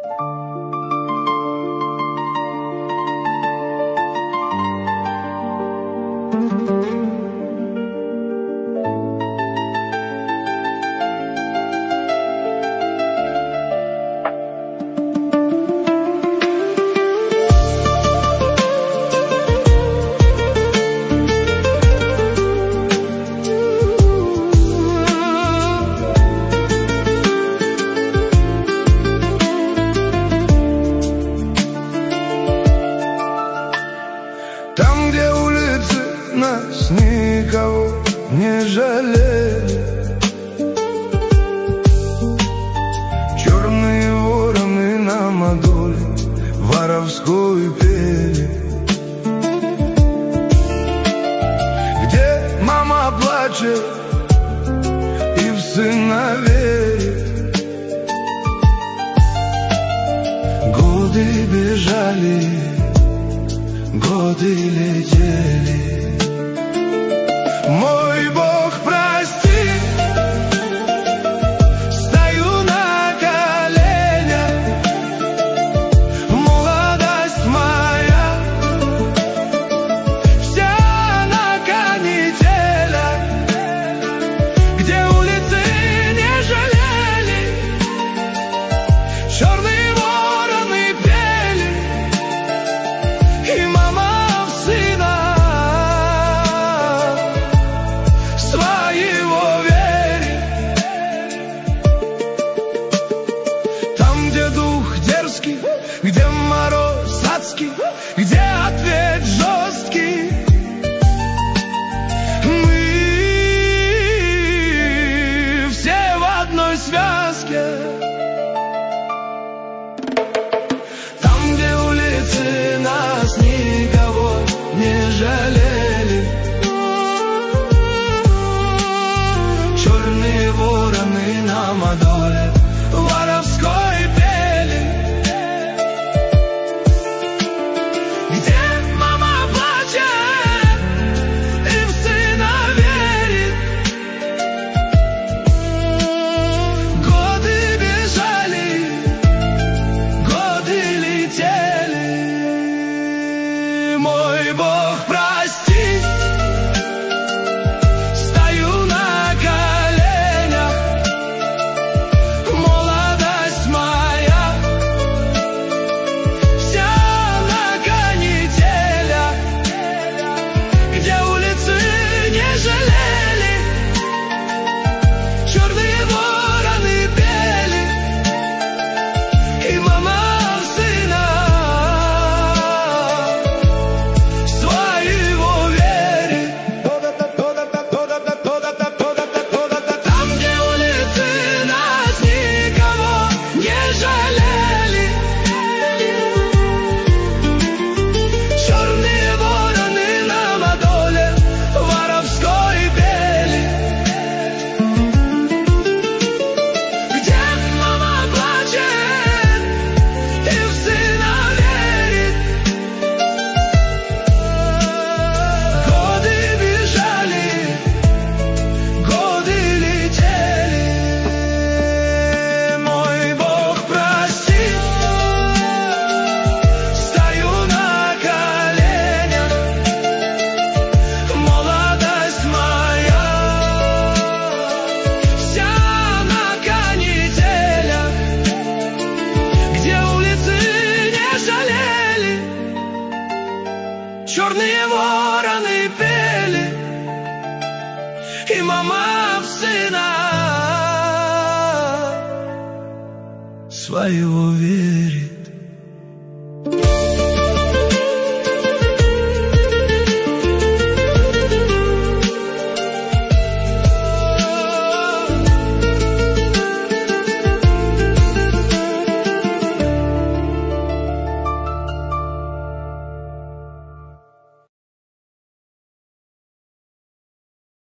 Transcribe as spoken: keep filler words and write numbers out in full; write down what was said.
Там, где улицы нас никого не жалели, черные вороны нам о доле воровской пели. Где мама плачет и в сына верит, годы бежали, годы летели. Мой Бог, прости, стою на коленях, молодость моя вся на канителях, где улицы не жалели, черные вороны пели, и мама в сына своего верит. Там, где дух дерзкий, где мороз адский, где ответ жесткий, мы все в одной связке. Там, где улицы нас никого не жалели, черные вороны нам о доле воровской пели. Где мама плачет и в сына верит, годы бежали, годы летели. Мой Бог, прости, стою на коленях, молодость моя вся на канителях, где улицы не жалели, черные вороны пели, и мама в сына своего верит. Там, где улицы нас никого не жалели, черные вороны нам о доле воровской пели. Где мама плачет и в сына верит, годы бежали, годы летели. Мой Бог, прости, стою на коленях, молодость моя вся на канителях, где улицы не жалели, черные вороны пели, и мама в сына своего верит.